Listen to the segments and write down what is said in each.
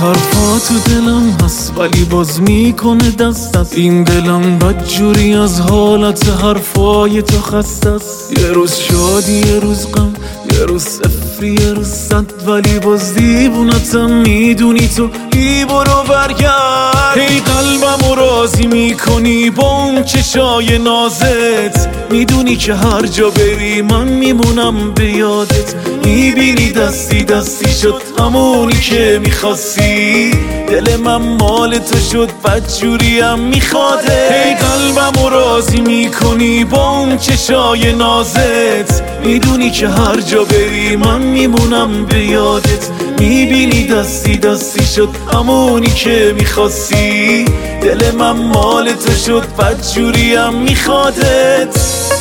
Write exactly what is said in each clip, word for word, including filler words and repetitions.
حرفا تو دلم هست ولی باز میکنه دست است. این دلم بدجوری از حالت حرفای تو خسته است. یه روز شادی یه روز غم، یه روز صفری یه روز صد، ولی باز دیوونتم میدونی تو. بی برو برگرد، هی قلبمو راضی میکنی با اون چشای نازت. میدونی که هر جا بری من میمونم به یادت. میبینی دستی دستی شد همونی که میخواستی. دل من مال تو شد بدجوریم میخواده. هی قلبمو راضی میکنی با اون چشای نازت. میدونی که هر جا بری من میمونم به یادت. میبینی دستی دستی شد همونی که میخواستی. دل من مال تو شد بدجوریم میخوادت.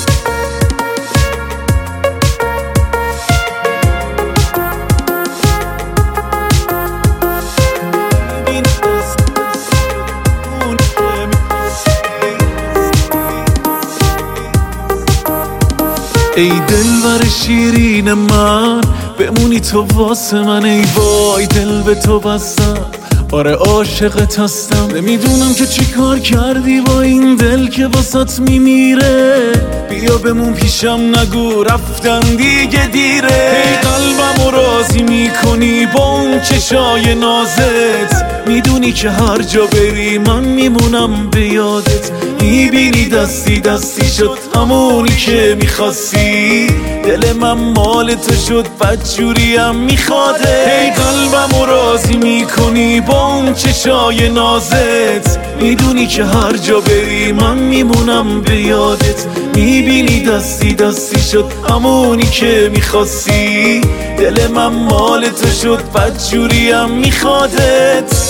ای دلبر شیرین من، بمونی تو واسه من. ای وای دل به تو بستم، آره عاشقت هستم. نمیدونم که چی کار کردی با این دل که واسط میمیره. بیا بمون پیشم نگو رفتن دیگه دیره. ای قلبمو راضی میکنی با اون چشای نازت. میدونی که هر جا بری من میمونم به یادت. میبینی دستی دستی شد همونی که میخواستی. دل من مال تو شد بدجوریم میخواده. ای قلبمو راضی میکنی با اون چشای نازت. میدونی که هر جا بری من میمونم به یادت. میبینی دستی دستی شد همونی که میخواستی. دل من مال تو شد بدجوریم میخوادت.